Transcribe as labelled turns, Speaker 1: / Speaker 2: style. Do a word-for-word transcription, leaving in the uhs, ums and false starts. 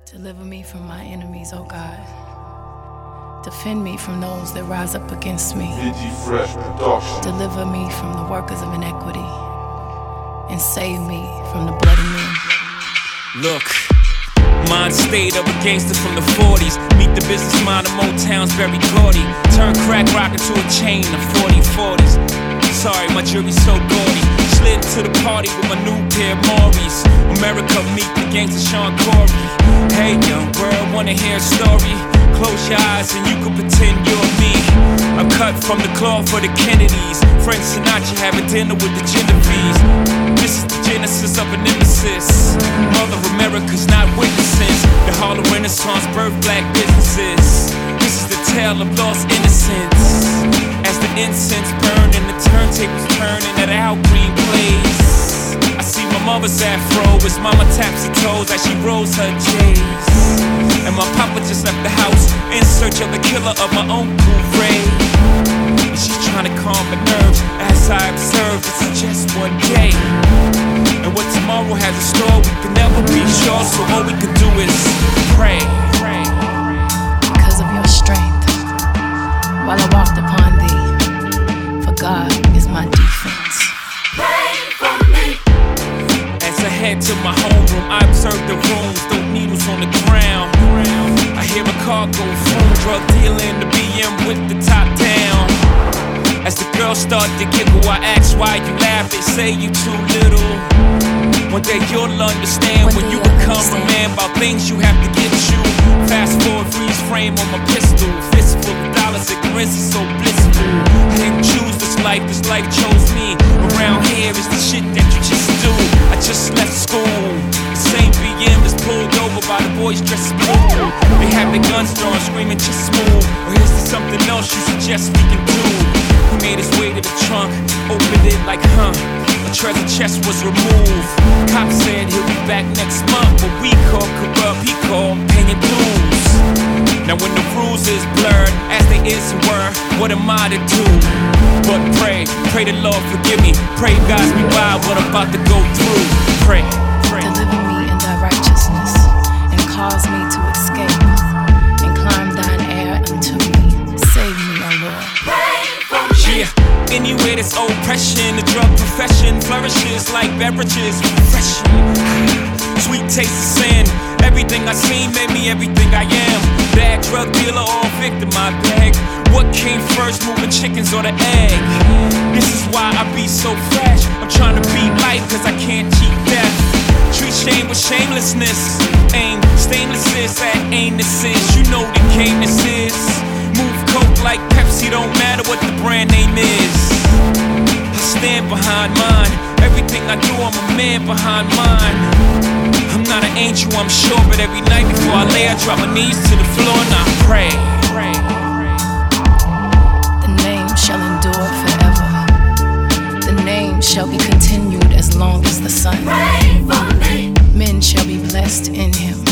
Speaker 1: Deliver me from my enemies, O God. Defend me from those that rise up against me. Deliver me from the workers of iniquity, and save me from the bloody men.
Speaker 2: Look, mind state of a gangster from the forties. Meet the business mind of Motown's very gaudy. Turn crack rock into a chain of forty forties. Sorry, my jury's so gaudy. Slid to the party with my new pair of Maury's. America meet the gangster Sean Corey. Hey young world, wanna hear a story? Close your eyes and you can pretend you're me. I'm cut from the cloth for the Kennedys. Frank Sinatra having dinner with the Genovese. This is the genesis of a nemesis. Mother America's not witnesses. The Harlem Renaissance birthed black businesses. This is the tale of lost innocence. As the incense burn and the turntables turn in that Al Green plays. I see my mother's afro as mama taps her toes as she rolls her J's. And my papa just left the house in search of the killer of my Uncle Ray. And she's trying to calm my nerves as I observe it's just one day. And what tomorrow has in store we can never be sure, so all we can do is pray.
Speaker 1: Because of your strength, while I walked upon thee, for God is my defense.
Speaker 3: Pray for me.
Speaker 2: As I head to my homeroom, I observe the rooms, those needles on the ground. I hear a car go through, drug dealing, the B M with the top down. As the girls start to giggle, I ask why you laugh, they say you too little. One day you'll understand when you become a man about things you have to get you. Fast forward, freeze frame on my pistol, fistful of dollars, ignorance is so blissful. I didn't choose this life, this life chose me. Around here is the shit that you just do. I just left school, the same B M is pulled over by the boys dressed blue. They have their guns drawn, screaming just move. Or here's something else you suggest we can do. He made his way to the trunk, opened it like huh. A treasure chest was removed. Cop said he'll be back next month, but we call corrupt, he called paying dues. Now when the rules is blurred, as they is and were, what am I to do? But pray, pray the Lord forgive me. Pray guides me by what I'm about to go through. Pray, pray.
Speaker 1: Deliver me in thy righteousness, and cause me to escape, and climb thine air unto me. Save me, O Lord.
Speaker 2: Yeah, anywhere there's oppression, the drug profession flourishes like beverages, refreshing. Sweet taste of sin, everything I seen made me everything I am. Bad drug dealer or victim, I beg. What came first, moving chickens or the egg? This is why I be so fresh. I'm trying to beat life cause I can't cheat death. Treat shame with shamelessness. Aim, stainless is that anus is. You know the game this is. Move coke like Pepsi, don't matter what the brand name is. I stand behind mine. Everything I do, I'm a man behind mine. I'm not an angel, I'm sure, but every night before I lay, I drop my knees to the floor and I pray.
Speaker 1: The name shall endure forever. The name shall be continued as long as the sun.
Speaker 3: Pray for me.
Speaker 1: Men shall be blessed in him.